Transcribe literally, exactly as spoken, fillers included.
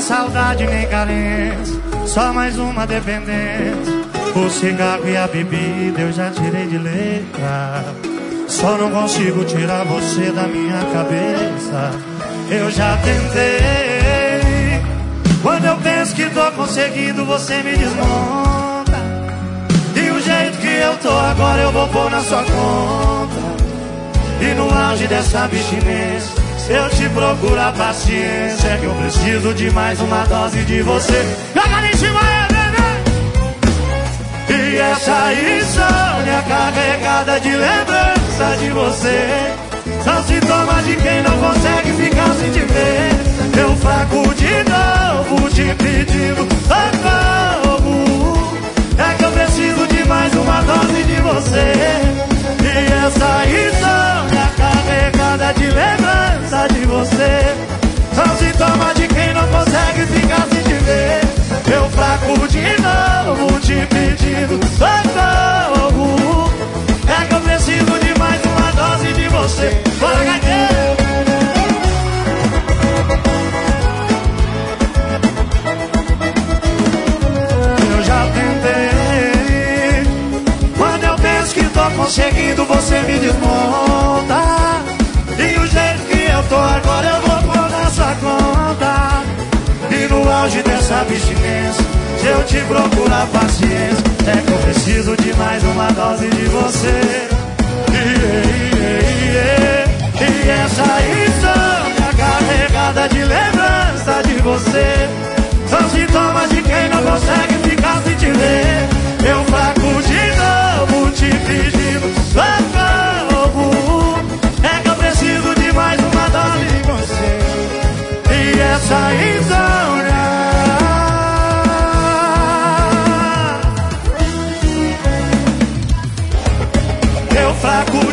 saudade nem carência, só mais uma dependência. O cigarro e a bebida eu já tirei de letra, só não consigo tirar você da minha cabeça. Eu já tentei. Quando eu penso que tô conseguindo, você me desmonta. E o jeito que eu tô agora eu vou pôr na sua conta. E no auge dessa abstinência, se eu te procurar paciência, é que eu preciso de mais uma dose de você. Caríssima é, bebê! E essa insônia carregada de lembrança de você são sintomas de quem não consegue ficar sem te ver. Eu fraco de novo, te pedindo socorro. É que eu preciso de mais uma dose de você. E essa insônia carregada de lembrança de você são sintomas de quem não consegue ficar sem te ver. Eu fraco de novo, te pedindo socorro. É que eu preciso de mais uma dose de você. Bora, gaiteiro! Eu já tentei. Quando eu penso que tô conseguindo, você me desmonta. E o jeito que eu tô agora eu vou pôr na sua conta. E no auge dessa abstinência, se eu te procurar paciência, é que eu preciso de mais uma dose de você. E essa insônia carregada de lembrança de você são sintomas de quem não consegue ficar sem te ver. Eu fraco de novo, te pedindo socorro. É que eu preciso de mais uma dose de você. E essa insônia, eu fraco